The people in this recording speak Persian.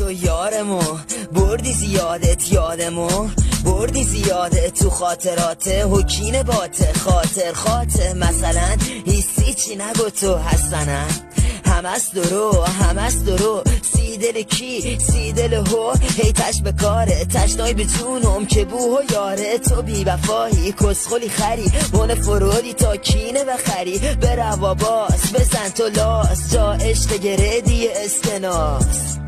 تو یارمو بردی زیادت یادمو بردی زیادت تو خاطرات حکین باته خاطر مثلا حسی چی نگو تو حسنه همس درو سی دل کی سی دل هو هی تش به کاره تشنای به جونم که بو و یاره تو بی وفایی کسخلی خری مون فرودی تا کینه بخری به روا باز بزن تو لاس جا عشق گردی استناس